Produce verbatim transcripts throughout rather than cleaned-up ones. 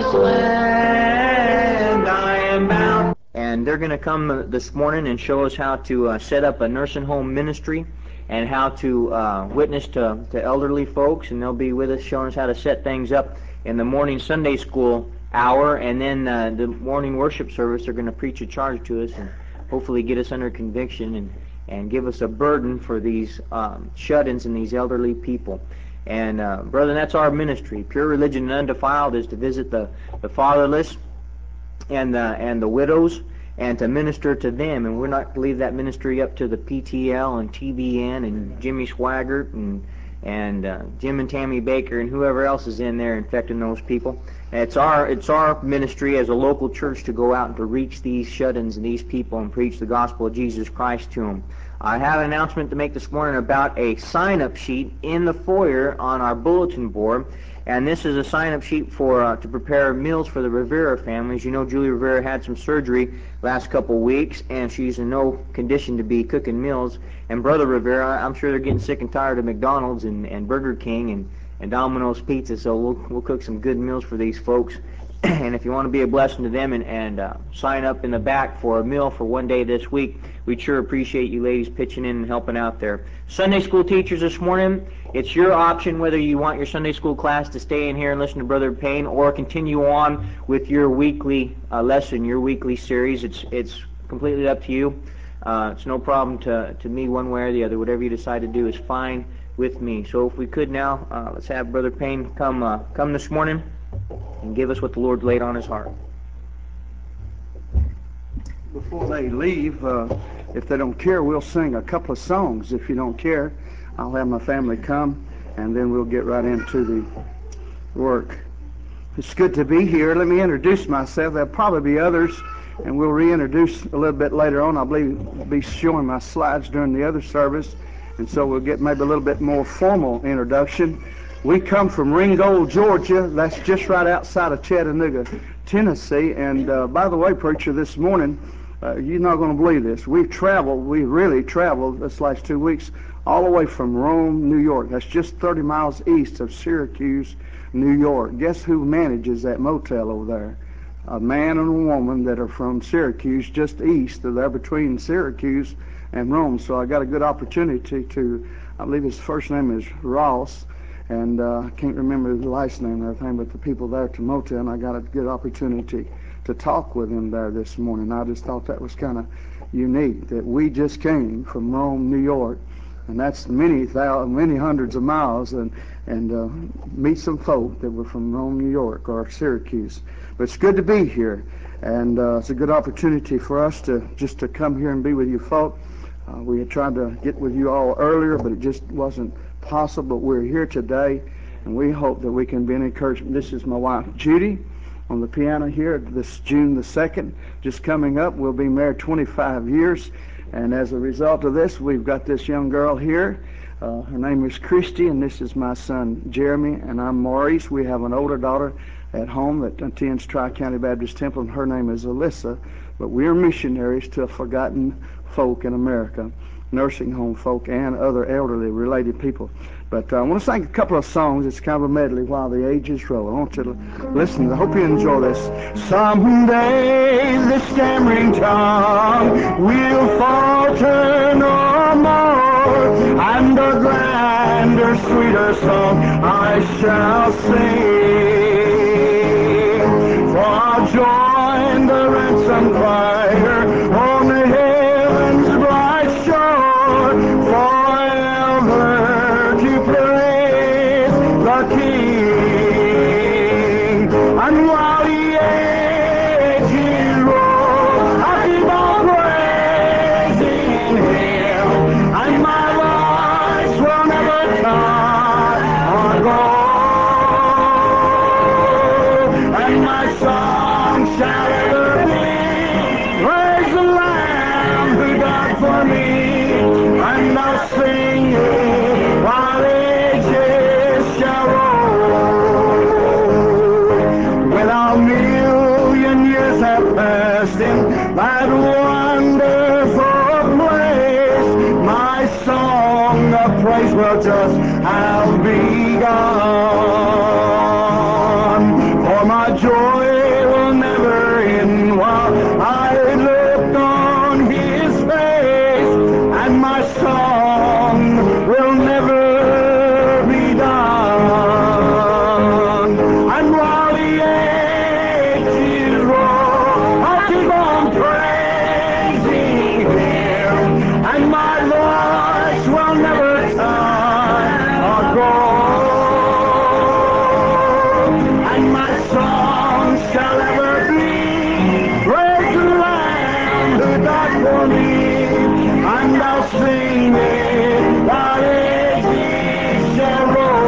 land I am bound. And they're going to come uh, this morning and show us how to uh, set up a nursing home ministry and how to uh, witness to, to elderly folks, and they'll be with us showing us how to set things up in the morning Sunday school hour, and then uh, the morning worship service they're going to preach a charge to us and hopefully get us under conviction and, and give us a burden for these um, shut-ins and these elderly people. And uh, brother, that's our ministry. Pure Religion and Undefiled is to visit the, the fatherless and the, and the widows and to minister to them. And we're not to leave that ministry up to the P T L and T B N and Jimmy Swaggart and and uh, Jim and Tammy Baker and whoever else is in there infecting those people. It's our it's our ministry as a local church to go out and to reach these shut-ins and these people and preach the gospel of Jesus Christ to them. I have an announcement to make this morning about a sign-up sheet in the foyer on our bulletin board, and this is a sign-up sheet for uh, to prepare meals for the Rivera families. You know, Julie Rivera had some surgery last couple weeks, and she's in no condition to be cooking meals. And Brother Rivera, I'm sure they're getting sick and tired of McDonald's and, and Burger King and, and Domino's Pizza, so we'll, we'll cook some good meals for these folks. And if you want to be a blessing to them and, and uh, sign up in the back for a meal for one day this week, we'd sure appreciate you ladies pitching in and helping out there. Sunday school teachers this morning, it's your option whether you want your Sunday school class to stay in here and listen to Brother Payne or continue on with your weekly uh, lesson, your weekly series. It's it's completely up to you. Uh, it's no problem to, to me one way or the other. Whatever you decide to do is fine with me. So if we could now, uh, let's have Brother Payne come uh, come this morning and give us what the Lord laid on his heart. Before they leave, uh, if they don't care, we'll sing a couple of songs. If you don't care, I'll have my family come, and then we'll get right into the work. It's good to be here. Let me introduce myself. There'll probably be others, and we'll reintroduce a little bit later on. I believe I'll be showing my slides during the other service, and so we'll get maybe a little bit more formal introduction. We come from Ringgold, Georgia. That's just right outside of Chattanooga, Tennessee. And uh, by the way, preacher, this morning, uh, you're not going to believe this. We've traveled, we really traveled this last two weeks, all the way from Rome, New York. That's just thirty miles east of Syracuse, New York. Guess who manages that motel over there? A man and a woman that are from Syracuse, just east of there, between Syracuse and Rome. So I got a good opportunity to, I believe his first name is Ross, and uh, I can't remember the last name and everything, but the people there at the motel, and I got a good opportunity to talk with him there this morning. I just thought that was kind of unique, that we just came from Rome, New York, and that's many thousands, many hundreds of miles, and and uh, meet some folk that were from Rome, New York, or Syracuse. But it's good to be here, and uh, it's a good opportunity for us to just to come here and be with you folk. Uh, we had tried to get with you all earlier, but it just wasn't possible. But we're here today, and we hope that we can be an encouragement. This is my wife, Judy, on the piano here. This June the second, just coming up. We'll be married twenty-five years, and as a result of this, we've got this young girl here. Uh, her name is Christy, and this is my son, Jeremy, and I'm Maurice. We have an older daughter at home that attends Tri-County Baptist Temple, and her name is Alyssa. But we're missionaries to a forgotten folk in America, nursing home folk and other elderly related people. But uh, I want to sing a couple of songs. It's kind of a medley while the ages roll. I want you to listen. I hope you enjoy this. Someday the stammering tongue will falter no more, and a grander, sweeter song I shall sing. For I'll join the ransom choir on the heaven's bright shore, forever to praise the King. And while the ages roll, I'll keep on praising Him, and my voice will never come or go, and my song shall ever be, praise the Lamb who died for me, and I'll sing it while ages shall roll. When our million years have passed in that wonderful place, my song of praise will just have begun. For my joy song shall ever be. Praise the Lamb who died for me, and I'll sing it while ages shall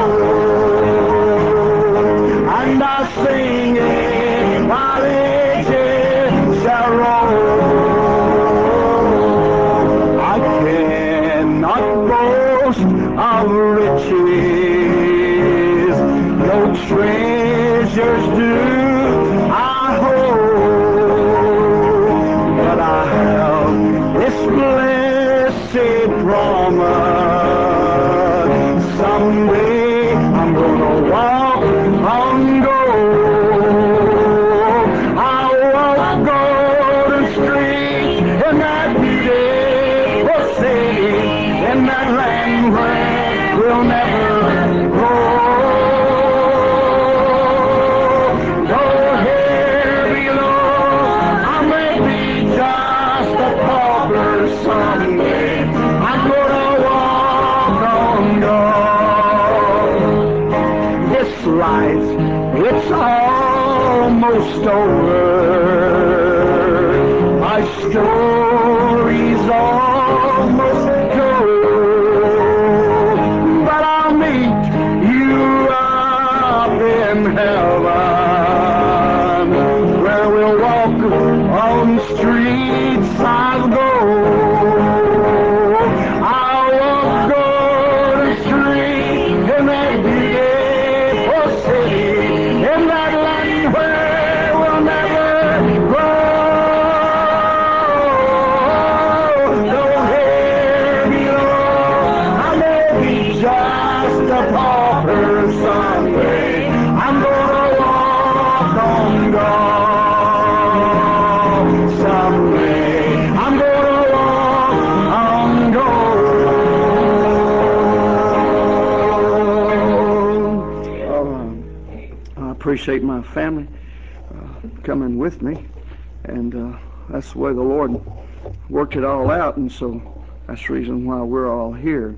roll. And I'll sing it while ages shall roll. I cannot boast of riches, no treasures do I hold, but I have this blessed promise. Someday I'm gonna walk on gold. I'll walk golden streets in that beautiful city, in that land where we'll never grow. Though here below I may be just a pauper someday, I'm gonna walk on gold. This life, it's almost over. My story's almost told, but I'll meet you up in heaven, where we'll walk on streets of gold. I'll walk golden streets in that beautiful city, in that land where we'll never grow. Though here below I may be just a pauper someday, I'm gonna walk on gold. Someday I'm gonna walk on gold. Oh, I appreciate my family uh, coming with me, and uh, that's the way the Lord worked it all out, and so that's the reason why we're all here.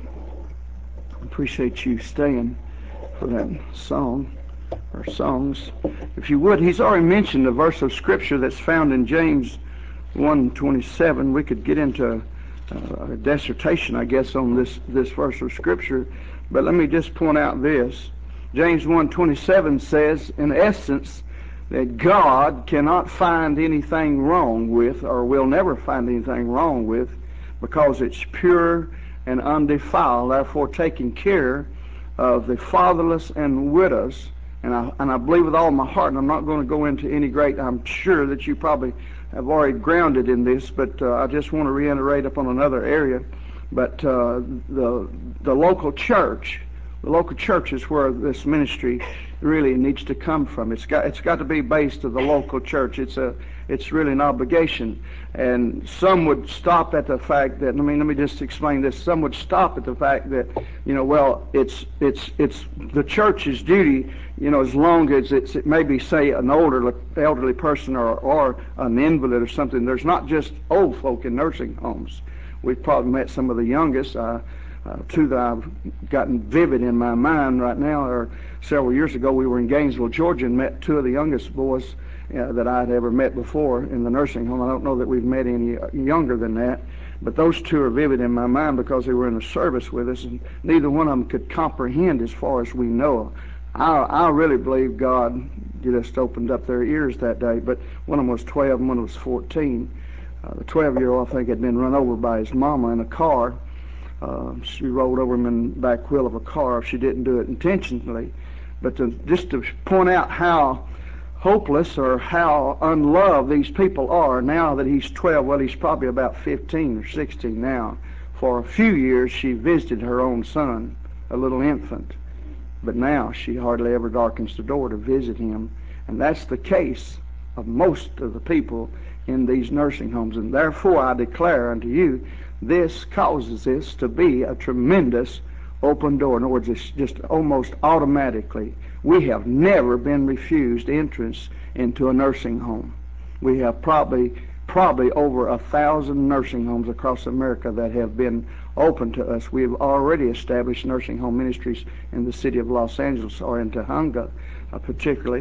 I appreciate you staying for that song, or songs. If you would, he's already mentioned a verse of Scripture that's found in James one twenty-seven. We could get into uh, a dissertation, I guess, on this, this verse of Scripture, but let me just point out this. James one twenty-seven says, in essence, that God cannot find anything wrong with, or will never find anything wrong with, because it's pure and undefiled, therefore taking care of the fatherless and widows. And I, and I believe with all my heart, and I'm not going to go into any great, I'm sure that you probably have already grounded in this, but uh, I just want to reiterate upon another area. But uh, the, the local church, the local church is where this ministry really needs to come from. It's got it's got to be based of the local church. It's a it's really an obligation. And some would stop at the fact that, I mean, let me just explain this. Some would stop at the fact that, you know, well, it's it's it's the church's duty, you know, as long as it's it maybe say an older elderly person or or an invalid or something. There's not just old folk in nursing homes. We've probably met some of the youngest. Uh, Uh, two that I've gotten vivid in my mind right now are several years ago we were in Gainesville, Georgia, and met two of the youngest boys uh, that I'd ever met before in the nursing home. I don't know that we've met any younger than that, but those two are vivid in my mind because they were in the service with us, and neither one of them could comprehend as far as we know. I, I really believe God just opened up their ears that day, but one of them was twelve and one was fourteen. Uh, the twelve-year-old, I think, had been run over by his mama in a car. Uh, she rolled over him in the back wheel of a car. She didn't do it intentionally. But to, just to point out how hopeless or how unloved these people are now that he's twelve, well, he's probably about fifteen or sixteen now. For a few years, she visited her own son, a little infant. But now she hardly ever darkens the door to visit him. And that's the case of most of the people in these nursing homes. And therefore I declare unto you, this causes this to be a tremendous open door. In other words, it's just almost automatically. We have never been refused entrance into a nursing home. We have probably probably over a thousand nursing homes across America that have been open to us. We've already established nursing home ministries in the city of Los Angeles, or in Tujunga uh, particularly.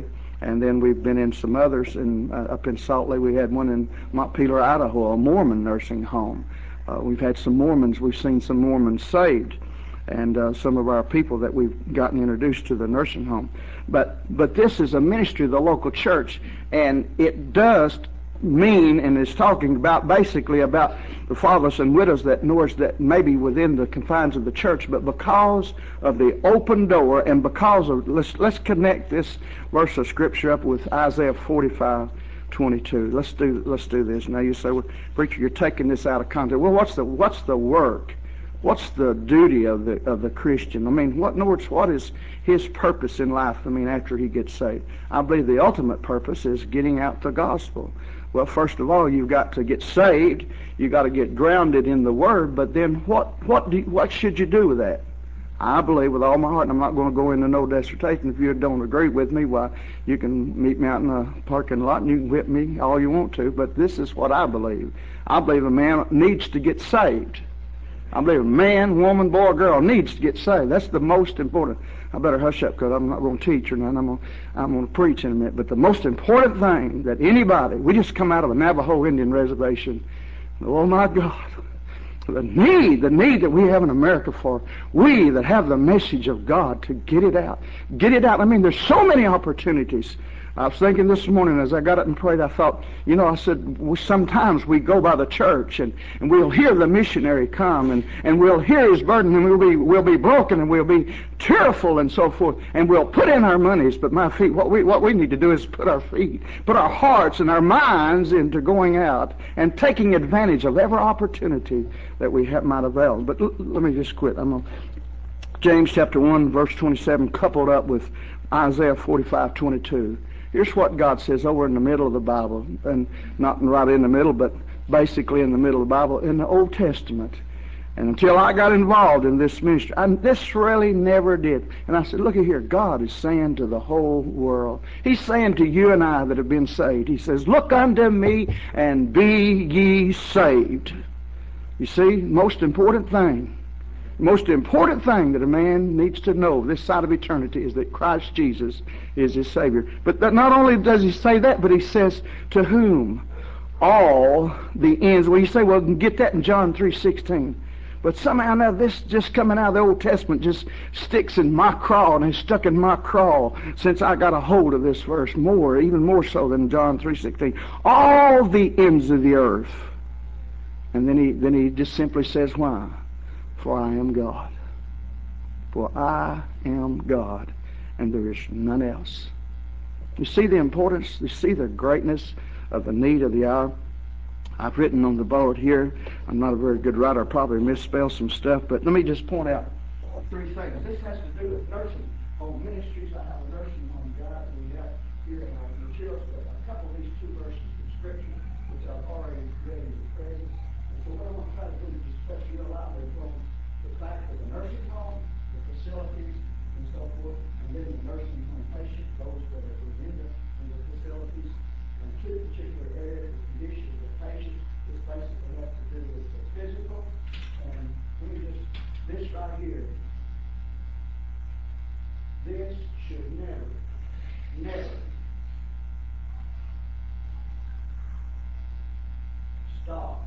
And then we've been in some others. In, uh, up in Salt Lake, we had one in Montpelier, Idaho, a Mormon nursing home. Uh, we've had some Mormons. We've seen some Mormons saved, and uh, some of our people that we've gotten introduced to the nursing home. But but this is a ministry of the local church, and it does mean, and is talking about basically about the fatherless and widows that knows that maybe within the confines of the church, but because of the open door, and because of let's let's connect this verse of scripture up with Isaiah forty-five twenty-two. Let's do let's do this. Now you say, well, preacher, you're taking this out of context. Well, what's the what's the work? What's the duty of the of the Christian? I mean, what in other words, what is his purpose in life? I mean, after he gets saved, I believe the ultimate purpose is getting out the gospel. Well, first of all, you've got to get saved. You've got to get grounded in the Word. But then, what what do you, what should you do with that? I believe with all my heart, and I'm not going to go into no dissertation. If you don't agree with me, why, you can meet me out in a parking lot and you can whip me all you want to. But this is what I believe. I believe a man needs to get saved. I believe a man, woman, boy, or girl needs to get saved. That's the most important. I better hush up because I'm not going to teach or nothing. I'm going, I'm going to preach in a minute. But the most important thing that anybody, we just come out of a Navajo Indian reservation. Oh my God. The need, the need that we have in America for we that have the message of God to get it out. Get it out. I mean, there's so many opportunities. I was thinking this morning as I got up and prayed, I thought, you know, I said, we, sometimes we go by the church and, and we'll hear the missionary come and, and we'll hear his burden and we'll be we'll be broken and we'll be tearful and so forth and we'll put in our monies, but my feet, what we what we need to do is put our feet, put our hearts and our minds into going out and taking advantage of every opportunity that we have, might avail. But l- let me just quit. I'm gonna, James chapter one, verse twenty-seven, coupled up with Isaiah forty-five twenty-two. Here's what God says over in the middle of the Bible, and not right in the middle, but basically in the middle of the Bible, in the Old Testament. And until I got involved in this ministry, I, this really never did. And I said, look at here, God is saying to the whole world, He's saying to you and I that have been saved, He says, look unto me and be ye saved. You see, most important thing, most important thing that a man needs to know this side of eternity is that Christ Jesus is his Savior. But that not only does he say that, but he says, to whom all the ends. Well, you say, well, you can get that in John three sixteen. But somehow now this just coming out of the Old Testament just sticks in my craw and has stuck in my craw since I got a hold of this verse more, even more so than John three sixteen. All the ends of the earth. And then he then he just simply says, why? For I am God. For I am God, and there is none else. You see the importance, you see the greatness of the need of the hour. I've written on the board here, I'm not a very good writer, I probably misspelled some stuff, but let me just point out three things. This has to do with nursing home ministries. I have a nursing home guide that we have here in our materials, but a couple of these two verses of Scripture, which I've already read in the present. And so what I want to try to do is just touch real loudly on the fact of the nursing home, the facilities, and so forth, and then the nursing home patient, those that are in the, in the facilities, and two particular areas, the condition of the patient. This basically has to do with the physical, and let me just, this right here, this should never, never stop.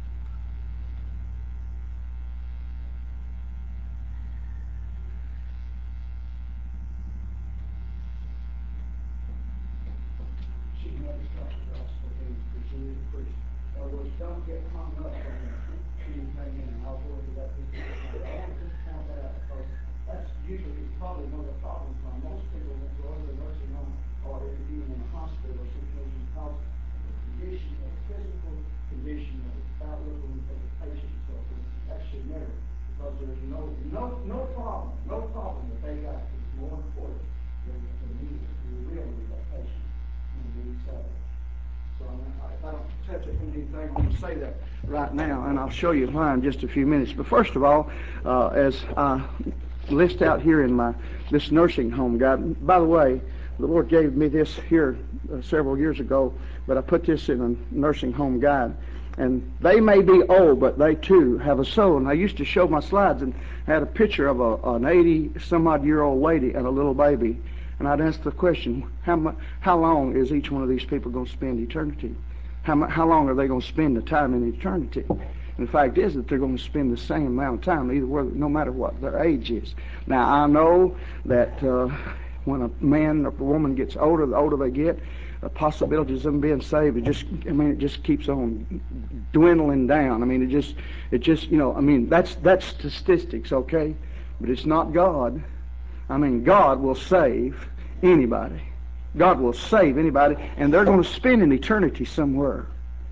Should never stop the gospel being presented and preached. In other words, don't get hung up on anything, and I'll go into that just a bit. I want to just point that out because that's usually probably one of the problems why most people won't go into the nursing home or even in a hospital or situation because of the condition of the physical condition of the outlook of the patient and so forth. That should never, because there's no no no problem, no problem that they got that is more important than the need, the real need of that patient. So, so I'm, if I don't touch it on anything, I'm going to say that right now, and I'll show you why in just a few minutes. But first of all, uh, as I list out here in my this nursing home guide, by the way, the Lord gave me this here uh, several years ago, but I put this in a nursing home guide. And they may be old, but they too have a soul. And I used to show my slides and had a picture of a, an eighty-some-odd-year-old lady and a little baby. And I'd ask the question, how, mu- how long is each one of these people going to spend eternity? How, mu- how long are they going to spend the time in eternity? And the fact is that they're going to spend the same amount of time, either whether, no matter what their age is. Now, I know that uh, when a man or a woman gets older, the older they get, the possibilities of them being saved, it just, I mean, it just keeps on dwindling down. I mean, it just, it just, you know, I mean, that's, that's statistics, okay? But it's not God. I mean, God will save anybody. God will save anybody, and they're going to spend an eternity somewhere.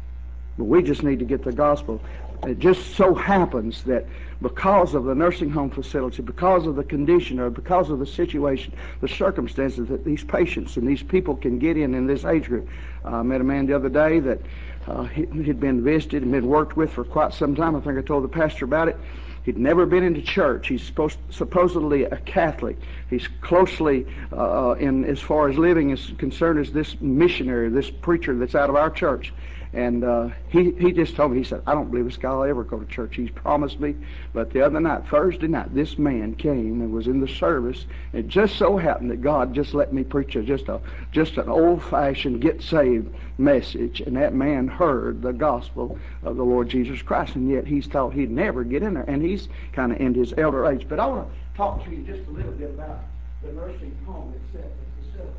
But we just need to get the gospel. It just so happens that because of the nursing home facility, because of the condition, or because of the situation, the circumstances that these patients and these people can get in in this age group. Uh, I met a man the other day that uh, he, he'd been visited and been worked with for quite some time. I think I told the pastor about it. He'd never been into church. He's supposed, supposedly a Catholic. He's closely, uh, in as far as living is concerned, as this missionary, this preacher that's out of our church. And uh, he, he just told me, he said, I don't believe this guy will ever go to church. He's promised me. But the other night, Thursday night, this man came and was in the service. It just so happened that God just let me preach a, just a just an old-fashioned get saved message. And that man heard the gospel of the Lord Jesus Christ. And yet he's thought he'd never get in there. And he's kind of in his elder age. But I want to talk to you just a little bit about the nursing home itself, the facilities.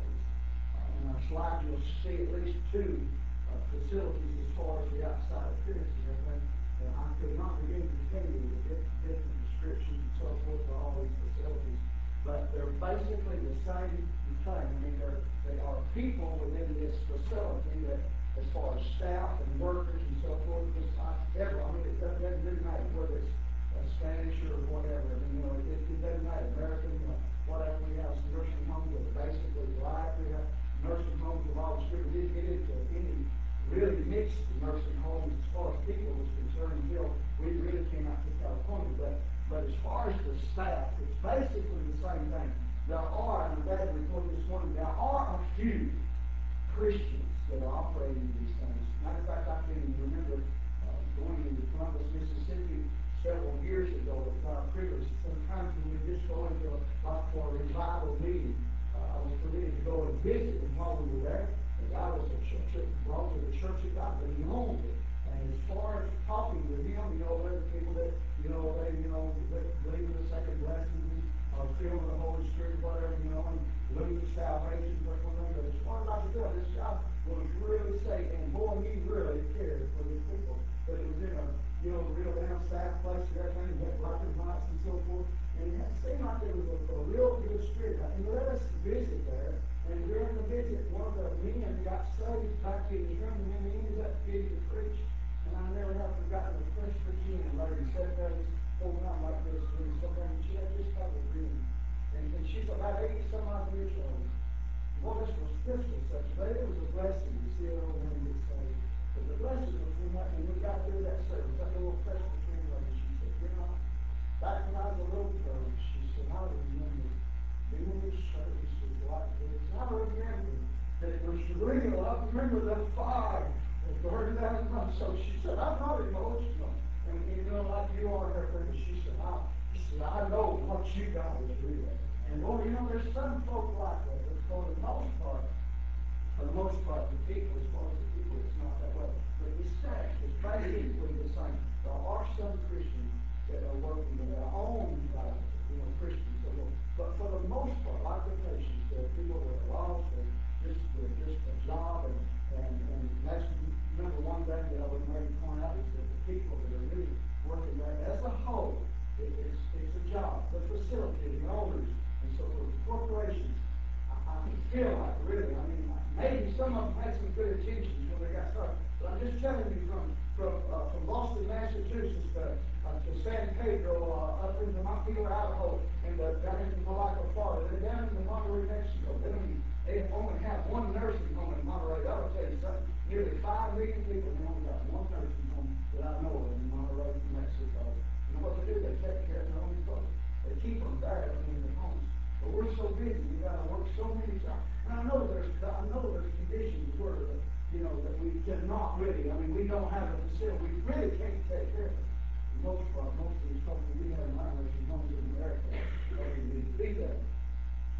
Uh, on our slide, you'll see at least two Uh, facilities as far as the outside appearance and everything. And I could not begin to tell you the different, different descriptions and so forth for all these facilities, but they're basically the same thing. I mean, they're, they are people within this facility that, as far as staff and workers and so forth, just like ever. I mean, it doesn't, doesn't really matter whether it's uh, Spanish or whatever. I mean, you know, it, it doesn't matter. American, uh, whatever. We have some nursing homes that are basically black. We have nursing homes with all the street. We didn't get into any really mixed nursing homes as far as people was concerned until we really came out to California. But but as far as the staff, it's basically the same thing. There are, and I'm glad to report this morning, there are a few Christians that are operating these things. Matter of fact, I can remember uh, going into Columbus, Mississippi several years ago. It was our privilege. Sometimes when we just go into a, like for a revival meeting, uh, I was permitted to go and visit, and while we were there, the guy was a church, brought to the Church of God, but he owned it. And as far as talking with him, you know, there are people that, you know, they, you know, believe in the second blessing, or filled with the Holy Spirit, whatever, you know, and lose salvation, or whatever. But as far as I could tell, this guy was really saved, and boy, he really cared for his people. But it was in a, you know, real down south place and everything, he had black and whites and so forth. And it seemed like there was a, a real good spirit. And let us visit there. And during the visit, one of the men got saved back in his room, and then he ended up getting to preach. And I never have forgotten the first Virginia lady sat there this whole time like this, doing something, and she had just had a dream. And, and she's about eighty some odd years old. Well, this was this was such a it was a blessing to see an old woman get saved. But the blessing was when, that, when we got through that service, that little Presbyterian lady, she said, you know, back when I was a little girl, she said, I remember being in this services like this. I remember that it was real. I remember the fire that burned down in my soul. She said, I'm not emotional. And you know, like you are her friend, she said, I, she said, I know what you got is real. And boy, you know, there's some folk like that, but for the most part, for the most part, the people, as far as the people, it's not that way. But the staff is basically the same. There are some Christians that are working that are owned by, you know, Christians. So, but for the most part, like the patients, they're people that are lost, they're just, they're just a job. And, and, and that's, remember one thing that I would maybe point out is that the people that are really working there as a whole, it, it's, it's a job. The facility, the owners, and so forth, the corporations, I feel like, really, I mean, maybe some of them had some good intentions when they got started. But I'm just telling you, from from uh, from Boston, Massachusetts, to, uh, to San Pedro, uh, up into Montpelier, Idaho, and uh, down into Malacca, Florida, and down into Monterey, Mexico. They only, they only have one nursing home in Monterey. That'll tell you something. Nearly five million people, they only got one nursing home that I know of in Monterey, Mexico. You know what they do? They take care of their own folks. They keep them there in their homes. But we're so busy, we got to work so many times. And I know there's, I know there's conditions where, you know, that we cannot really, I mean, we don't have a facility, we really can't take care of it. For the most part, most of these folks that we have in our nursing homes in America don't even need to be there.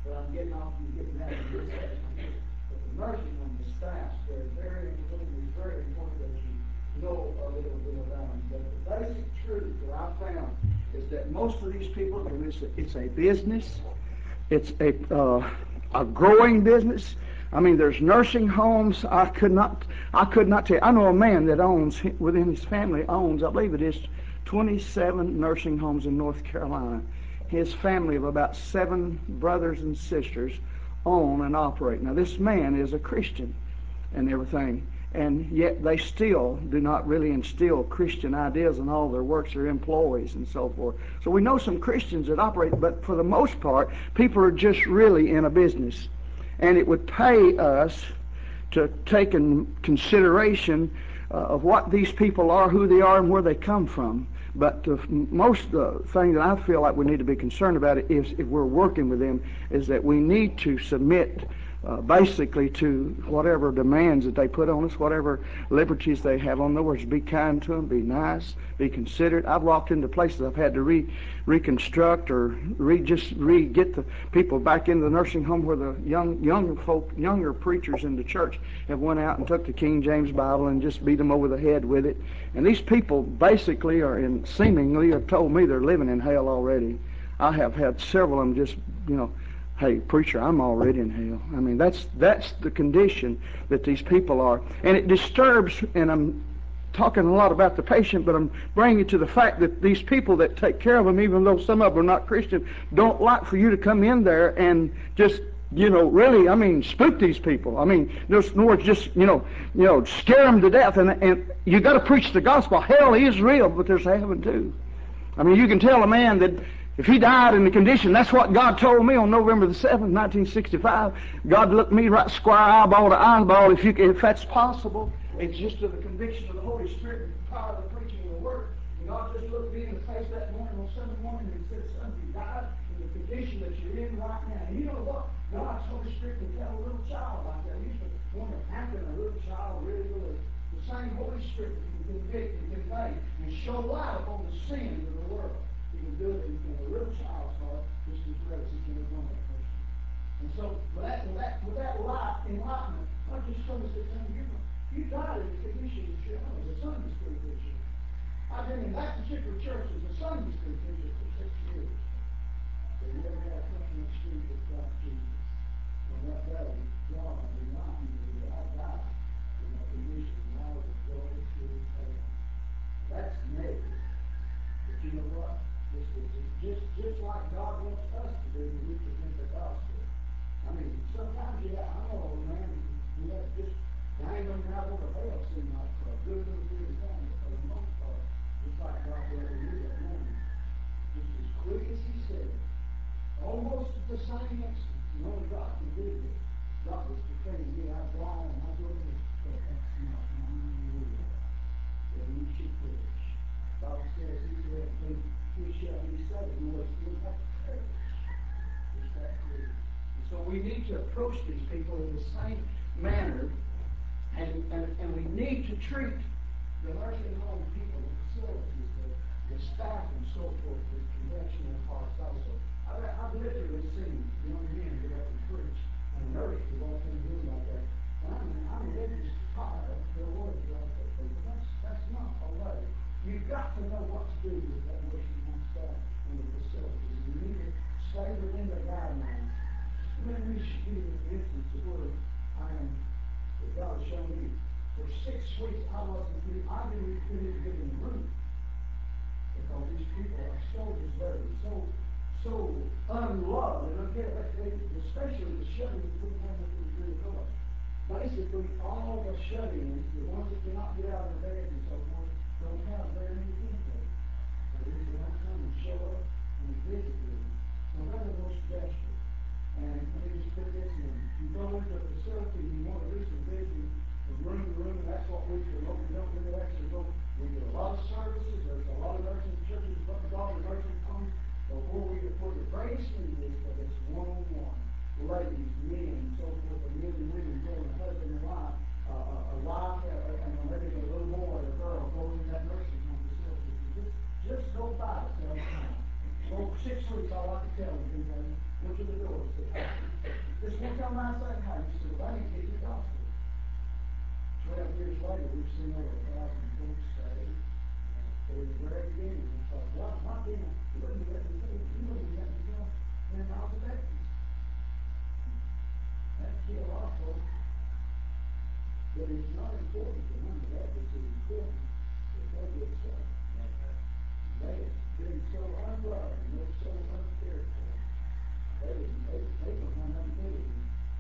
but I'm getting off you getting that in this section here. But the nursing home, the staff, is very important. It's very important that you know a little bit about them. But the basic truth that I found is that most of these people, and it's a, it's a business, it's a uh, a growing business. I mean, there's nursing homes. I could not, I could not tell you. I know a man that owns, within his family, owns, I believe it is, twenty-seven nursing homes in North Carolina. His family of about seven brothers and sisters own and operate. Now, this man is a Christian and everything, and yet they still do not really instill Christian ideas in all their works, their employees and so forth. So we know some Christians that operate, but for the most part, people are just really in a business. And it would pay us to take in consideration uh, of what these people are, who they are, and where they come from. But the most uh, thing that I feel like we need to be concerned about is, if we're working with them, is that we need to submit uh, basically to whatever demands that they put on us, whatever liberties they have on. In other words, be kind to them, be nice, be considerate. I've walked into places I've had to re, reconstruct or re, just re-get the people back into the nursing home where the young young folk, younger preachers in the church have went out and took the King James Bible and just beat them over the head with it. And these people basically are in, seemingly have told me they're living in hell already. I have had several of them just, you know, hey, preacher, I'm already in hell. I mean, that's that's the condition that these people are. And it disturbs, and I'm talking a lot about the patient, but I'm bringing it to the fact that these people that take care of them, even though some of them are not Christian, don't like for you to come in there and just, you know, really, I mean, spook these people. I mean, there's in other words, just, you know, you know, scare them to death. And, and you got to preach the gospel. Hell is real, but there's heaven too. I mean, you can tell a man that if he died in the condition, that's what God told me on November the seventh, nineteen sixty-five. God looked me right square eyeball to eyeball. If you can, if that's possible, it's just to the conviction of the Holy Spirit and the power of the preaching of the Word. And God just looked me in the face that morning on Sunday morning and said, son, you died in the condition that you're in right now. And you know what? God's Holy Spirit can tell a little child like that. We used to wonder, how can a little child really believe? The same Holy Spirit can convict and convey and show light upon the sins of the world. He can do it in a little child's heart just as well as he can in one person. And so, with that, with that, with that light, enlightenment, God just told us that you, you died in the condition that you're in as a Sunday school teacher. I've been in that particular church as a Sunday school teacher for six years. They never had a person in the street that got Jesus. On that day, God reminded me that I died in that condition and I was going through hell. That's negative. But you know what? Just, just, just like God wants us to do when we present the gospel. I mean, sometimes, yeah, I know a man who had just dang them out over hell seemed like for a good little period of time, but for the most part, just like God dealt with me that morning, just as quick as he said, almost at the same instant, and only God can do this. God was preparing me, I blind, and I go to but that's not my will. That we should perish. The Bible says, he said, who shall be saved? No, it's we have to perish. It's that clear. And so we need to approach these people in the same manner, and, and, and we need to treat the nursing home people, the facilities, the, the staff, and so forth with compassionate hearts also. I've, I've literally seen young men get up and preach, and a nurse will walk in the room like that. And I mean, I mean, they just tired of their words like that. People. That's, that's not a way. You've got to know what to do with that nursing home staff and the facilities. You need to stay within the guidelines. Let me give you an instance of where I am, that God has shown me. For six weeks, I wasn't, I didn't, didn't even get in the room. Because these people are so deserving, so, so unloved, and again, they, especially the shut-ins who don't have nothing to do with God. Basically, all the shut-ins, the ones that cannot get out of their beds and so forth, don't have very many influence. That is, they don't come and show up and visit them. So they're the most desperate. And let me just put this in. You go into a facility and you want to do some visiting from room to room, and that's what we do. What we don't do actually go. We do a lot of services. There's a lot of nursing churches, but God, the nursing homes. Before we before the greatest need is for this one-on-one, ladies, men, and so forth, or men and women going, a husband and wife, uh, a wife, uh, and maybe a little boy or girl going in that nursing home facility. Just, just go by it, tell them. Well, six weeks, all I could tell them, people, go to the door and say, Just one time I said, how? You said, well, I ain't getting the gospel. Twelve years later, we've seen over a thousand folks saved. But in the very beginning, we thought, God, why didn't you wouldn't let me say, you wouldn't let me tell when I was a Baptist? That's still a lot, folks. But it's not important to them. The Baptist is important if they get saved. They have been so unloved and they're so uncared for. They they they don't have nothing to do.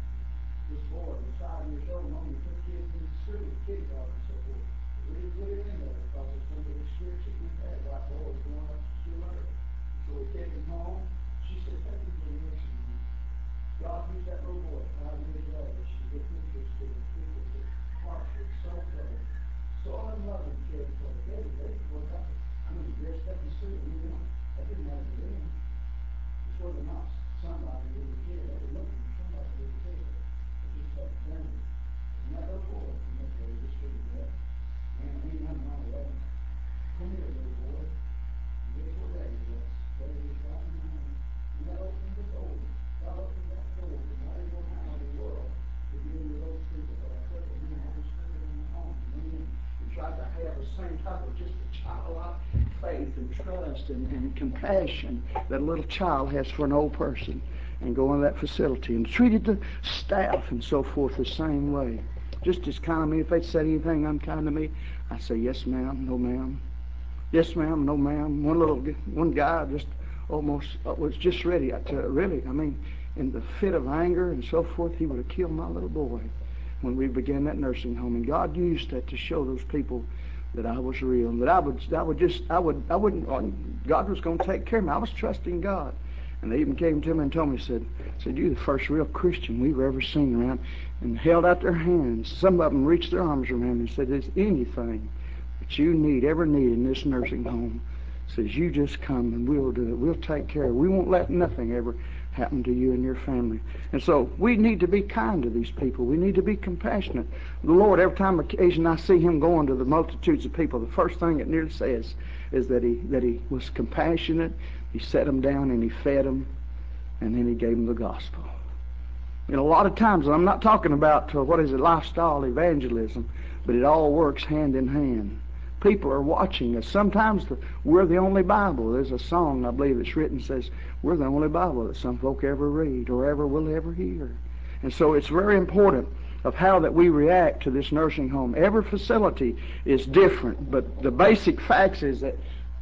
This boy was five years old and only took kids in school, kindergarten and so forth. We didn't put him in there because of some of the restrictions we had about boys going up to school early. So we take him home. She said, take him to the nursing home. God used that little boy five years later. She get pictures to the people that heart was so full, so unloving cared for the baby. They were up. I mean, dressed up in suit, you know. That didn't matter to them. It's whether or not somebody really cared. They were looking for somebody who really cared. They just hadn't done it. And that little boy, you know, they just figured that. Man, ain't nothing wrong with that. Come here, little boy. And guess where Daddy was? Daddy was right behind him. And that opened the door. God opened that door. And I didn't know how in the world to get into those people. But I put the new Holy Spirit in the home. And went in and tried to have the same type of just a childlike faith and trust and, and compassion that a little child has for an old person. And go into that facility and treated the staff and so forth the same way. Just as kind of me, if they said anything unkind to me, I say, yes, ma'am, no, ma'am. Yes, ma'am, no, ma'am. One little, one guy just almost was just ready to, really, I mean, in the fit of anger and so forth, he would have killed my little boy when we began that nursing home. And God used that to show those people that I was real, and that I would, I would just, I would, I wouldn't, God was going to take care of me. I was trusting God. And they even came to me and told me, said, said, you're the first real Christian we've ever seen around, and held out their hands. Some of them reached their arms around me and said, there's anything that you need, ever need in this nursing home, says, you just come and we'll do it. We'll take care of it. We won't let nothing ever happen to you and your family. And so we need to be kind to these people. We need to be compassionate. The Lord, every time occasion I see him going to the multitudes of people, the first thing it nearly says is that he that he was compassionate. He set them down and he fed them, and then he gave them the gospel. And a lot of times, and I'm not talking about, uh, what is it, lifestyle evangelism, but it all works hand in hand. People are watching us. Sometimes the, we're the only Bible. There's a song, I believe, that's written says, we're the only Bible that some folk ever read or ever will ever hear. And so it's very important of how that we react to this nursing home. Every facility is different, but the basic facts is that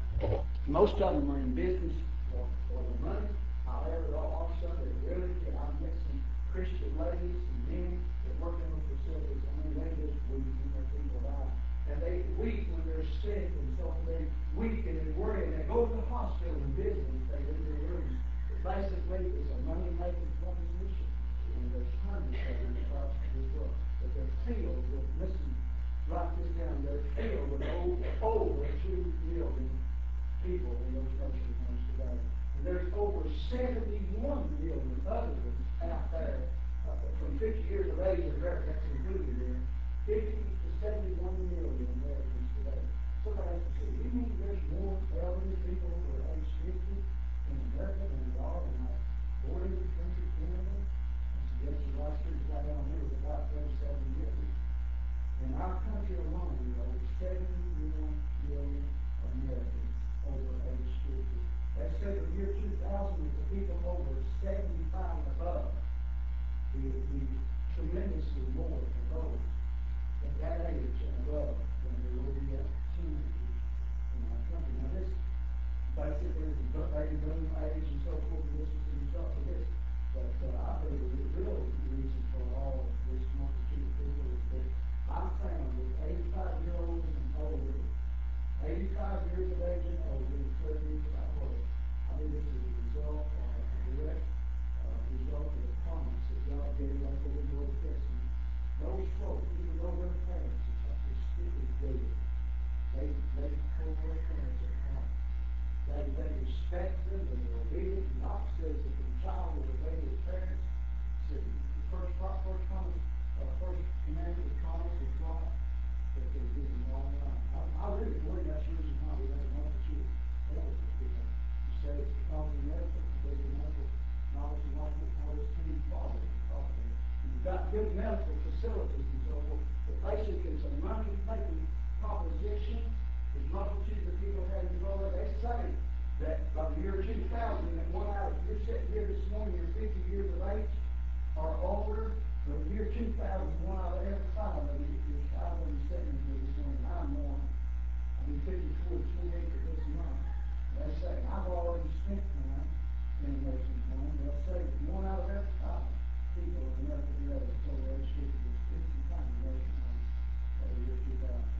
most of them are in business for, for the money. However, also they really care. I've met some Christian ladies and men that work in those facilities. I mean, they just weep when their people die. And they weep when they're sick and so they weep and they worry. And they go to the hospital and visit them if they leave their rooms. But basically, it's a money-making proposition. And there's hundreds of them across this world. But they're filled with, listen, write this down, they're filled with over, over two million people in those nursing homes today. And there's over seventy-one million others out there uh, from fifty years of age and there, that's included in fifty to seventy-one million Americans today. Somebody has to say, you mean there's more elderly people over age fifty in America than there are in our bordering country, Canada? I suggest the last figure I had on there was about thirty-seven million. In our country alone, there are over seventy-one million Americans over age fifty. They say the year two thousand that the people over seventy-five and above will be tremendously more than those at that age and above than there will be at teenagers in our country. Now this basically is the baby boom age and so forth, and this is the result of this. But uh, I believe the real reason for all of this multitude of people is that I found that eighty-five-year-olds and older, eighty-five years of age and older, including my work, I believe this is a result or a direct uh, result of the promise that God gave us over the Old Testament. Those folk, even though their parents are still dead, they, they hold their parents at home. They, they respect them, they're obedient. God says that the child will obey his parents. So the first, first, promise, uh, first commandment of promise is what? That they do the wrong line. I, I really believe that's the reason why we have a multitude of elderly people. You say it's because of medical, I believe the medical knowledge and all, all this came forward because facilities and so forth. But basically, it's a money-making proposition. There's multitudes of people having to go there. They say that by the year two thousand, that one out of, you're sitting here this morning, you're fifty years of age or older, but the year two thousand, one out of every five of you is five of you sitting here this morning. I'm one. I'll be fifty-four, twenty-eight for this month. And they say, I've already spent time in a nursing home. They'll say that one out of every five people in America today over age fifty is spent some time in a nursing home over the year two thousand.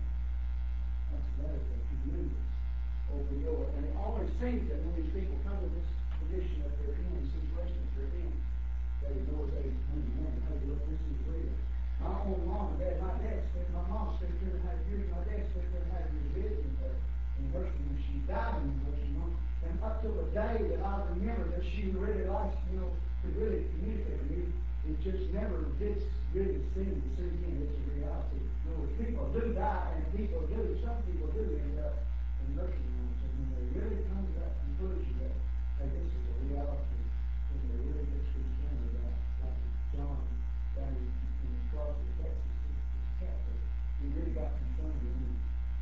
That's better than if you knew this over your. And it always seems that when these people come to this position that they're in, the situation that they're in, they ignore they when you wonder, hey, look, this is real. My own mom and dad, my dad spent, my mom spent two and a half years, my dad spent two and a half years visiting her in nursing when she died in nursing home. And up to the day that I remember that she really likes, you know, to really communicate with me, it just never gets really seen to sink in. It's a reality. You know, people do die, and people do, some people do end up in nursing homes, and when they really come to that conclusion that, hey, this is a reality, and they really get concerned about, like John down in, in Crosby, Texas, it's Catholic, he really got concerned with me.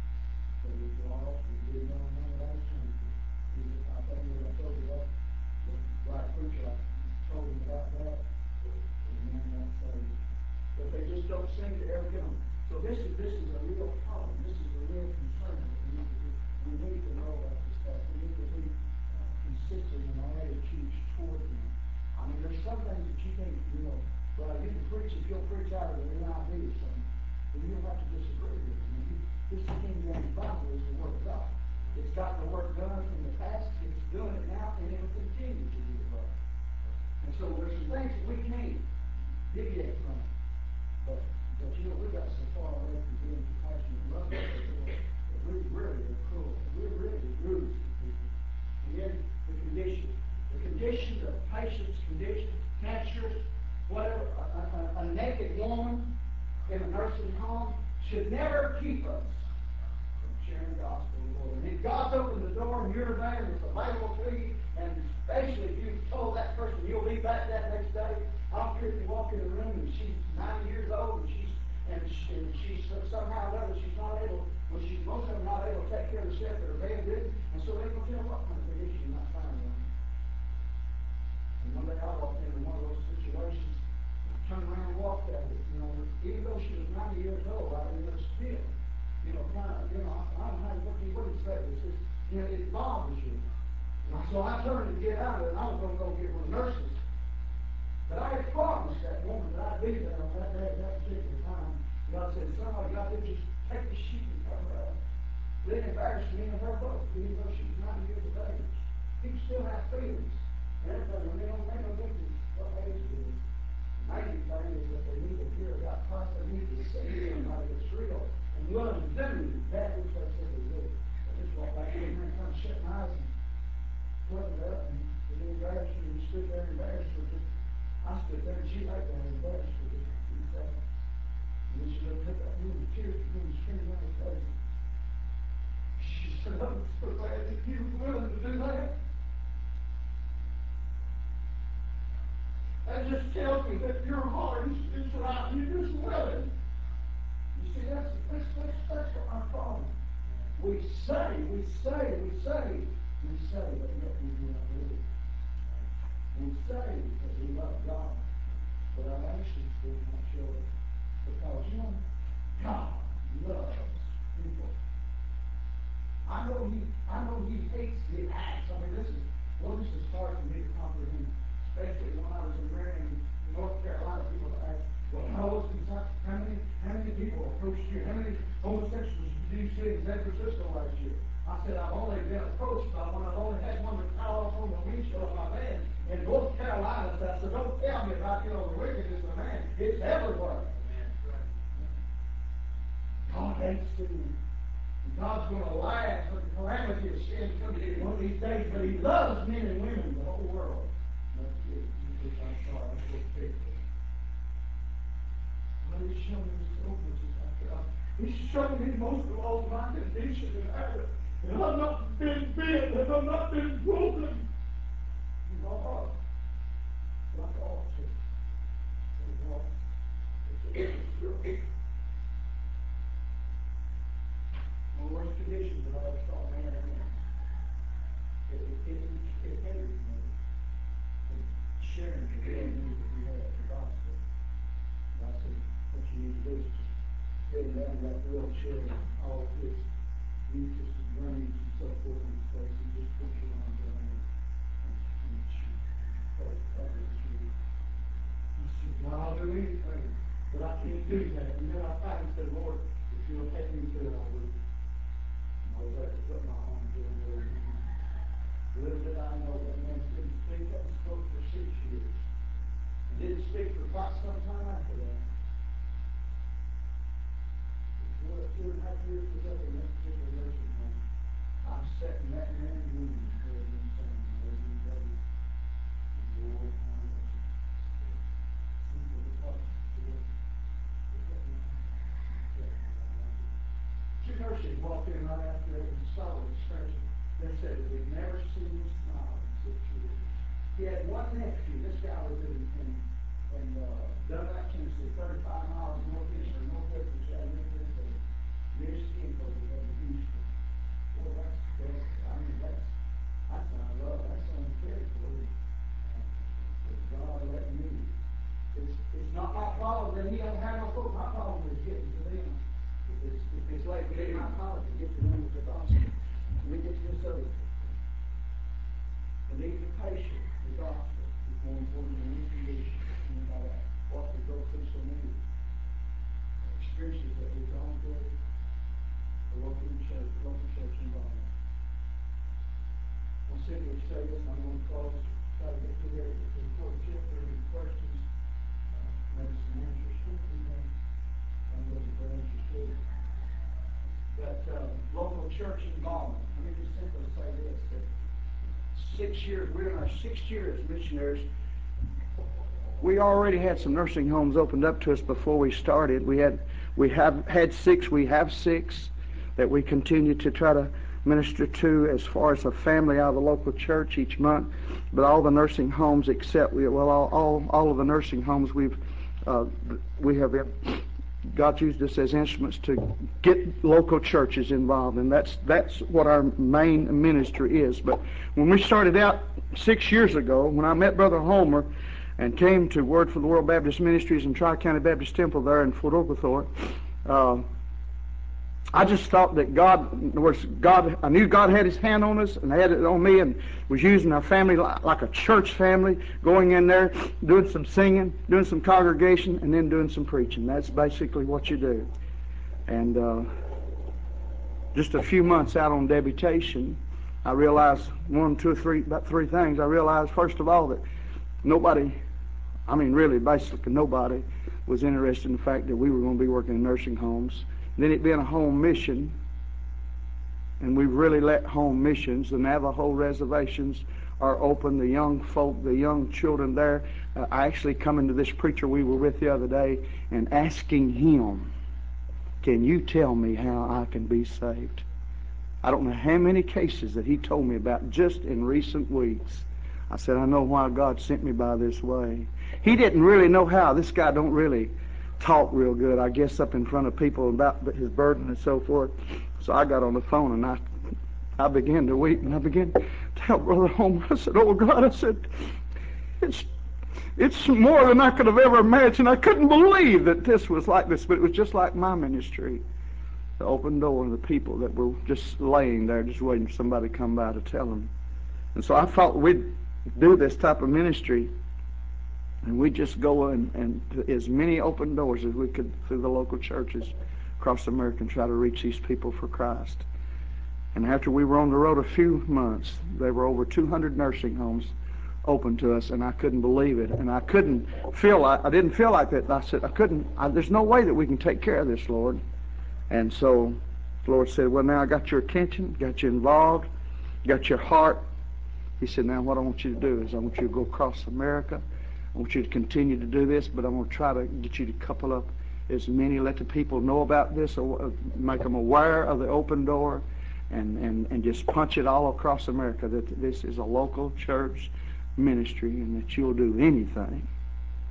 But he was lost, and he didn't know none of that change. He was, I think what I told you that, the right preacher, I told him about that, and the man got saved. But they just don't seem to ever get them. So this is this is a real problem. This is a real concern that we need to do. We need to know about this stuff. We need to be uh, consistent in our attitudes toward them. I mean, there's some things that you think, you know, well, you can preach if you'll preach out of the N I V or something, but you don't have to disagree with them. You, this King James Bible is the Word of God. It's got the work done in the past, it's doing it now, and it will continue to do the work. And so there's some things that we can't deviate from. But, but you know, we got so far away from being compassionate and loving that we really are cruel. We're really rude to people. And then the condition. The condition, the patient's condition, cancer, whatever, a, a, a naked woman in a nursing home should never keep us from sharing the gospel of the Lord. And if God's opened the door and you're there and it's available to you, and especially if you've told that person you'll be back that next day, I don't care if you walk in the room and she's ninety years old and she's and, she, and she's somehow or other she's not able, well, she's most of them not able to take care of herself that are bedridden, and so they don't tell what kind of condition you might find them. And one day I walked into one of those situations, I turned around and walked at it. You know, even though she was ninety years old, I mean, but still, you know, kind of, you know, I, I don't know what you wouldn't say. It's just, you know, it bothers you. And so I turned to get out of it, and I was going to go get one of the nurses. But I had promised that woman that I'd be there on that day at that particular time. God said, somebody got there, just take the sheet and cover her up. But it embarrassed me and her both, even though she was ninety years of age. People still have feelings. And everything, when they don't make no difference what age it is. The main thing is that they need to hear about Christ. They need to see somebody that's real and willing to do that which they said they would. I just walked back in there and kind of shut my eyes and plugged it up and was embarrassed and stood there embarrassed for just I stood there and she like that embarrassed for just a few seconds. And then she looked up at me and the tears began to stream down her face. She said, I'm so glad that you were willing to do that. That just tells me that your heart is, is right. You're just willing. You see, that's, that's, that's, that's what our problem. We say, we say, we say, we say that yet we do not live. We say that we love God, but our actions do not show it. Because, you know, God loves people. I know He, I know He hates the acts. I mean, this is, well, this is hard for me to comprehend. Especially when I was in Marion, North Carolina, people ask, well, how, how many how many people approached you? How many homosexuals did you see in San Francisco last year? I said, I've only been approached by one. I've only had one that fell off on the windshield of my van in North Carolina. I said, don't tell me about, you know, the wickedness of man. It's everywhere. God hates sin. And God's going to laugh at the calamity of sin coming one of these days, but He loves men and women, the whole world. That's it. I'm sorry, I'm so faithful. But He's shown me so much as I try. He's shown me most of all my condition and habit. And I've not been bent, and I've not been broken. You know what? Like all to. They walk. They One of the worst conditions that I ever saw a man in. It, it, it, it hindered me from sharing the real news that we had, the gospel. And I said, what you need to do is just get him down to that wheelchair and all of his useless and running and so forth in his place, and just put your arms around him and, and shoot and pray, cover his need. He said, well, I'll do anything, but I can't do that. And then I finally said, Lord, if you'll take me to it, I will. And I was able to put my arms around him. Little did I know that man didn't speak up and spoke for six years. And didn't speak for quite some time after that. Two, two and a half years was up in that particular nursing home. I sat in that man's room and heard him sing, and heard him play. And Lord, how I love him. He said, because Lord, look at me. Tell me I love him. Two nurses walked in right after it and saw him scratching. They said that we've never seen him smile in six years. He had one nephew. This guy was in, in, in uh, Dublin, Tennessee, thirty-five miles northeast or northwest of Chattanooga, Tennessee. Near Skinco, we had in Houston. Boy, that's special. I mean, that's, that's not love. That's unfaithful. But God let me. It's, it's not my problem that he don't have no hope. My problem is getting to them. If it's, if it's like me, my problem is get to them with the gospel. Let me get to this other thing. Believe the patient, the gospel, is more important than any condition. And by that, what we go through so many experiences that we've gone through, the local church, local church involvement. I'll simply say this, I'm going to close, try to get through there before the chip, there are any questions, uh, maybe some answers, something there. I'm looking for answers too. That uh, local church involvement. Let me just simply say this, that six years, we're in our sixth year as missionaries. We already had some nursing homes opened up to us before we started. We had we have had six, we have six that we continue to try to minister to as far as a family out of the local church each month. But all the nursing homes except, we, well, all, all, all of the nursing homes we've, uh, we have been, God's used us as instruments to get local churches involved, and that's that's what our main ministry is. But when we started out six years ago, when I met Brother Homer and came to Word for the World Baptist Ministries in Tri-County Baptist Temple there in Fort Oglethorpe, uh, I just thought that God was God. I knew God had His hand on us and had it on me, and was using our family like, like a church family, going in there, doing some singing, doing some congregation, and then doing some preaching. That's basically what you do. And uh, just a few months out on deputation, I realized one, two, three, about three things. I realized first of all that nobody, I mean really, basically nobody, was interested in the fact that we were going to be working in nursing homes. Then it being a home mission, and we've really let home missions. The Navajo reservations are open. The young folk, the young children there, uh, I actually coming to this preacher we were with the other day and asking him, can you tell me how I can be saved? I don't know how many cases that he told me about just in recent weeks. I said, I know why God sent me by this way. He didn't really know how. This guy don't really talk real good, I guess, up in front of people about his burden and so forth. So I got on the phone and I I began to weep, and I began to tell Brother Homer, I said, oh God, I said, it's it's more than I could have ever imagined. I couldn't believe that this was like this, but it was just like my ministry. The open door and the people that were just laying there, just waiting for somebody to come by to tell them. And so I thought we'd do this type of ministry, and we just go and, and to as many open doors as we could through the local churches across America and try to reach these people for Christ. And after we were on the road a few months, there were over two hundred nursing homes open to us, and I couldn't believe it. And I couldn't feel like, I didn't feel like that. I said, I couldn't, I, there's no way that we can take care of this, Lord. And so the Lord said, well, now I got your attention, got you involved, got your heart. He said, now what I want you to do is I want you to go across America. I want you to continue to do this, but I'm going to try to get you to couple up as many, let the people know about this, or make them aware of the open door, and, and, and just punch it all across America that this is a local church ministry and that you'll do anything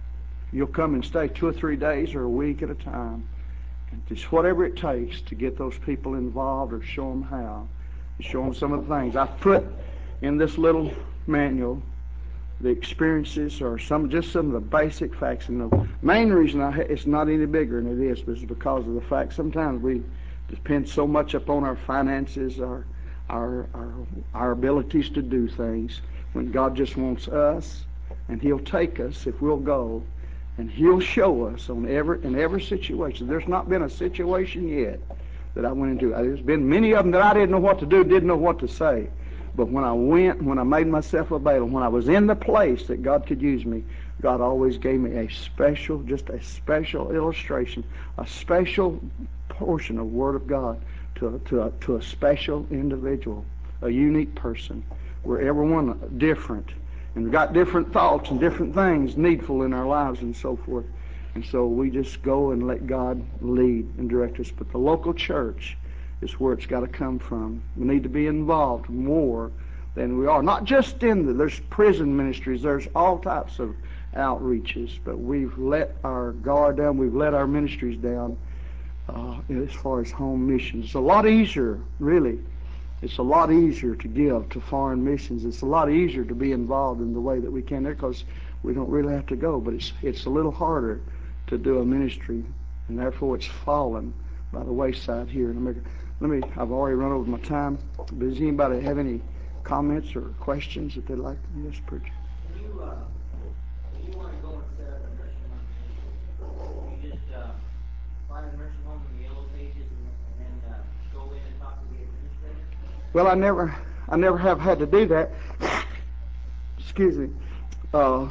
you'll come and stay two or three days or a week at a time. And just whatever it takes to get those people involved or show them how. Show them some of the things. I've put in this little manual the experiences or some just some of the basic facts. And the main reason I ha- it's not any bigger than it is is because of the fact sometimes we depend so much upon our finances, our our our, our abilities to do things, when God just wants us, and He'll take us if we'll go, and He'll show us on every in every situation. There's not been a situation yet that I went into. There's been many of them that I didn't know what to do, didn't know what to say. But when I went, when I made myself available, when I was in the place that God could use me, God always gave me a special, just a special illustration, a special portion of Word of God to, to, a, to a special individual, a unique person. We're everyone different, and we've got different thoughts and different things needful in our lives and so forth. And so we just go and let God lead and direct us. But the local church is where it's got to come from. We need to be involved more than we are. Not just in the, there's prison ministries, there's all types of outreaches, but we've let our guard down, we've let our ministries down uh, as far as home missions. It's a lot easier, really. It's a lot easier to give to foreign missions. It's a lot easier to be involved in the way that we can there because we don't really have to go, but it's it's a little harder to do a ministry, and therefore it's fallen by the wayside here in America. Let me, I've already run over my time. Does anybody have any comments or questions that they'd like to do? Yes, preacher. When you, uh, when you want to go and set up a nursing home ministry, you just uh, find a nursing home in the yellow pages and, and then uh, go in and talk to the administrator? Well, I never, I never have had to do that. Excuse me. Uh,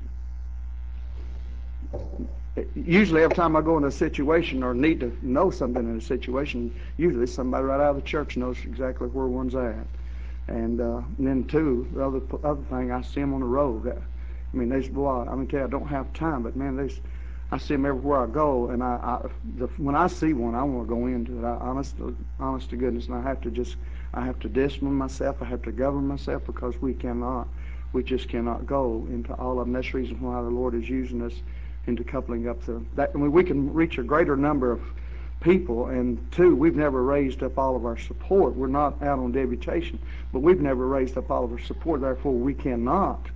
usually every time I go in a situation or need to know something in a situation, usually somebody right out of the church knows exactly where one's at. And, uh, and then too, the other other thing, I see them on the road. I mean, there's boy, I mean, tell you, I don't have time, but man, there's I see them everywhere I go, and I, I the, when I see one, I want to go into it. I, honest, honest to goodness, and I have to just, I have to discipline myself. I have to govern myself because we cannot, we just cannot go into all of them. That's the reason why the Lord is using us into coupling up the that. I mean, we can reach a greater number of people, and two, we've never raised up all of our support. We're not out on deputation, but we've never raised up all of our support. Therefore, we cannot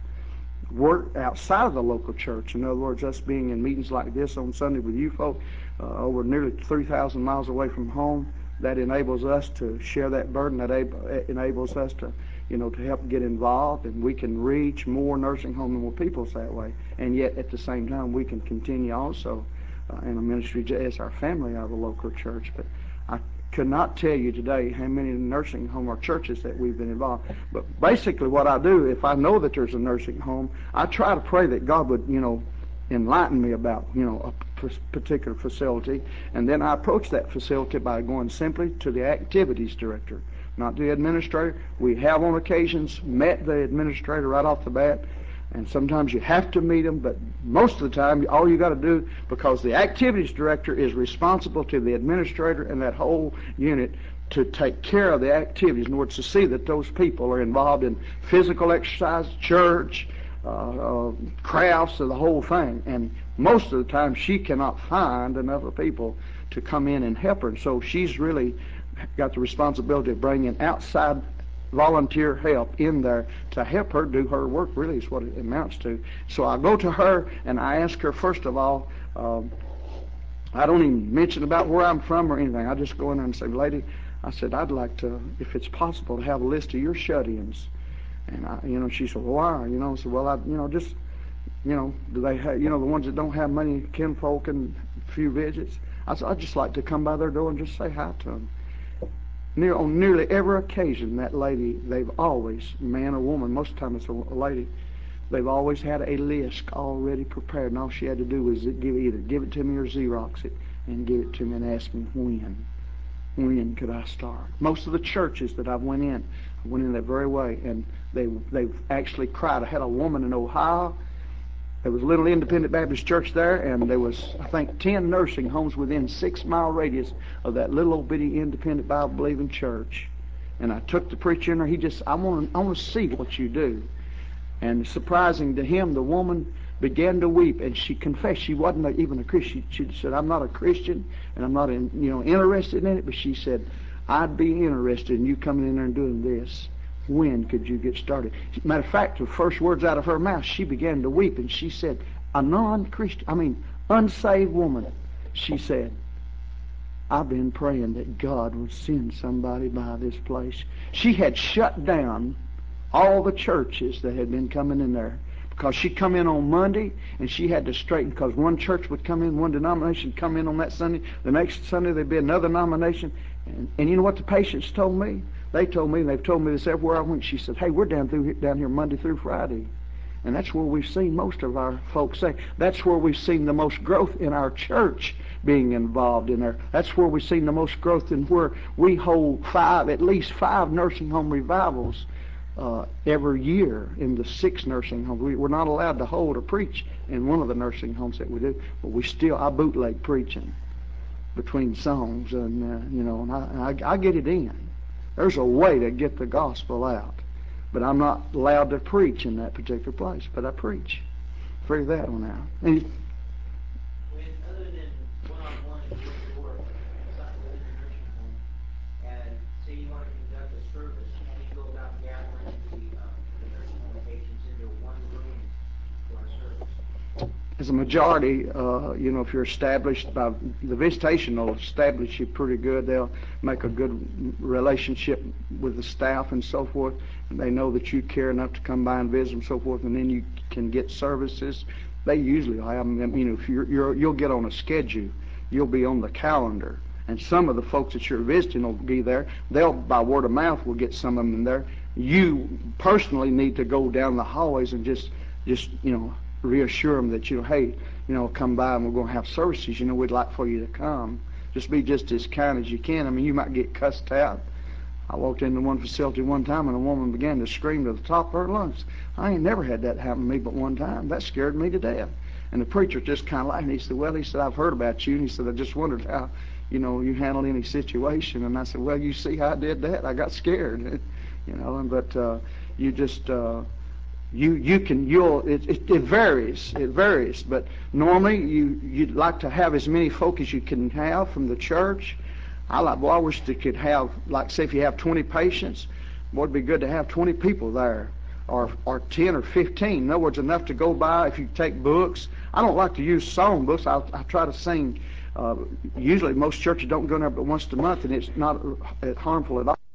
work outside of the local church. In other words, us being in meetings like this on Sunday with you folk, uh, over nearly three thousand miles away from home, that enables us to share that burden. That enables us to, you know, to help get involved, and we can reach more nursing home and more people that way. And yet, at the same time, we can continue also uh, in a ministry as our family out of the local church. But I could not tell you today how many nursing home or churches that we've been involved. But basically what I do, if I know that there's a nursing home, I try to pray that God would, you know, enlighten me about, you know, a particular facility. And then I approach that facility by going simply to the activities director, not the administrator. We have on occasions met the administrator right off the bat. And sometimes you have to meet them, but most of the time, all you got to do, because the activities director is responsible to the administrator and that whole unit to take care of the activities, in order to see that those people are involved in physical exercise, church, uh, uh, crafts, of the whole thing. And most of the time, she cannot find enough of people to come in and help her. And so she's really got the responsibility of bringing outside volunteer help in there to help her do her work, really is what it amounts to. So I go to her and I ask her, first of all, um, I don't even mention about where I'm from or anything. I just go in there and say, lady, I said, I'd like to, if it's possible, to have a list of your shut-ins. And, I, you know, she said, well, why? You know, I said, well, I, you know, just, you know, do they have, you know, the ones that don't have many kinfolk and few visits? I said, I'd just like to come by their door and just say hi to them. Near, on nearly every occasion, that lady, they've always, man or woman, most of the time it's a lady, they've always had a list already prepared, and all she had to do was give either give it to me or Xerox it and give it to me and ask me when. When could I start? Most of the churches that I've went in, I went in that very way, and they, they've actually cried. I had a woman in Ohio. There was a little independent Baptist church there, and there was, I think, ten nursing homes within six-mile radius of that little old bitty independent Bible-believing church. And I took the preacher in there. He just, I want to, I want to see what you do. And surprising to him, the woman began to weep, and she confessed she wasn't a, even a Christian. She, she said, I'm not a Christian, and I'm not in, you know, interested in it, but she said, I'd be interested in you coming in there and doing this. When could you get started? Matter of fact, the first words out of her mouth, she began to weep, and she said, a non-Christian, I mean, unsaved woman, she said, I've been praying that God would send somebody by this place. She had shut down all the churches that had been coming in there, because she'd come in on Monday and she had to straighten, because one church would come in, one denomination come in on that Sunday, the next Sunday there'd be another denomination. And, and you know what the patients told me? They told me, and they've told me this everywhere I went. She said, hey, we're down through down here Monday through Friday. And that's where we've seen most of our folks say. That's where we've seen the most growth in our church being involved in there. That's where we've seen the most growth in where we hold five, at least five nursing home revivals uh, every year in the six nursing homes. We, we're not allowed to hold or preach in one of the nursing homes that we do, but we still, I bootleg preaching between songs, and uh, you know, and I, I, I get it in. There's a way to get the gospel out. But I'm not allowed to preach in that particular place, but I preach. Figure that one out. And When, other than one-on-one and door-to-door, inside within the nursing home, and say you want to conduct a service, how do you go about gathering the, uh, the nursing home patients into one room for a service? as a majority, uh, you know, if you're established by the visitation, will establish you pretty good. They'll make a good relationship with the staff and so forth. And they know that you care enough to come by and visit and so forth, and then you can get services. They usually have them. I mean, if you're, you're, you'll get on a schedule, you'll be on the calendar, and some of the folks that you're visiting will be there. They'll, by word of mouth, will get some of them in there. You personally need to go down the hallways and just, just you know, reassure them that, you know, hey, you know, come by and we're going to have services. You know, we'd like for you to come. Just be just as kind as you can. I mean, you might get cussed out. I walked into one facility one time and a woman began to scream to the top of her lungs. I ain't never had that happen to me but one time. That scared me to death. And the preacher just kind of laughed, and he said, well, he said, I've heard about you. And he said, I just wondered how, you know, you handled any situation. And I said, well, you see how I did that? I got scared. You know, and but uh, you just... Uh, You you can you'll it, it, it varies it varies but normally you you'd like to have as many folk as you can have from the church. I like well I wish they could have, like, say if you have twenty patients, boy, it'd be good to have twenty people there, or or ten or fifteen. In other words, enough to go by. If you take books, I don't like to use song books. I I try to sing. Uh, usually most churches don't go in there but once a month, and it's not uh, harmful at all.